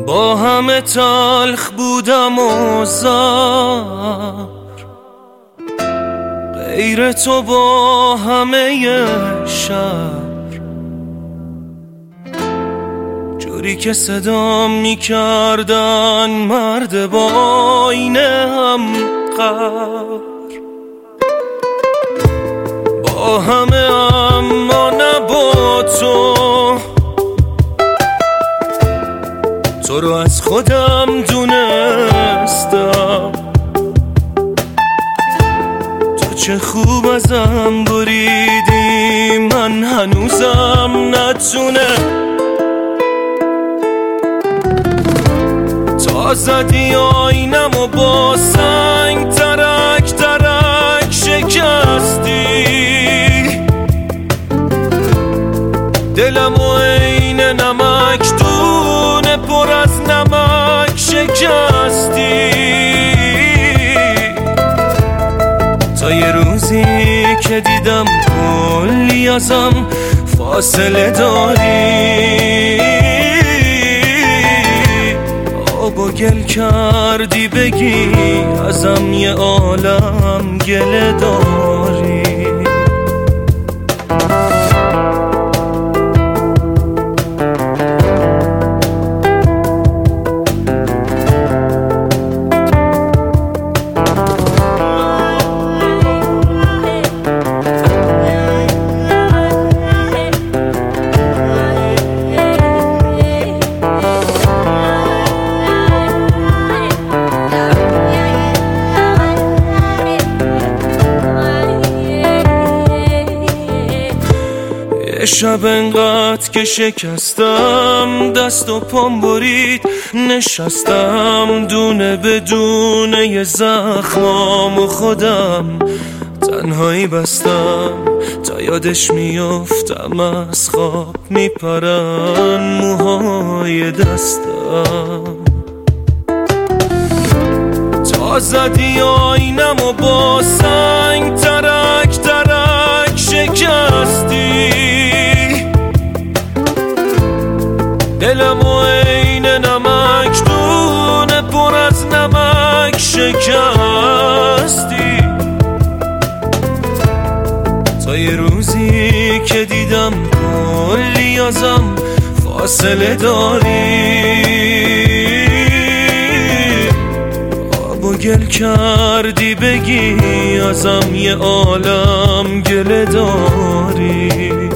با همه تلخ بودم و زار، غیر تو با همه شهر، جوری که صدام میکردن مرد با آینه هم قهر. با همه اما نه با تو رو از خودم دونستم. تو چه خوب ازم بریدی، من هنوزم نتونه. تا زدی آینم و با سنگ ترک ترک شکستی، دلم و عین نمک دونه پر از نمک شکستی. تا یه روزی که دیدم کلی ازم فاصله داری، آب و گل کردی بگی ازم یه عالم گله داری. شب انقدر که شکستم، دست و پام برید نشستم، دونه به دونه یه زخمام و خودم تنهایی بستم. تا یادش میافتم از خواب میپرن موهای دستم. تا زدی آینم و با سنگ ترک ترک شکستی، دلم و عین نمک دونه پر از نمک شکستی. تا یه روزی که دیدم کلی ازم فاصله داری، آب و گل کردی بگی ازم یه عالم گله داری.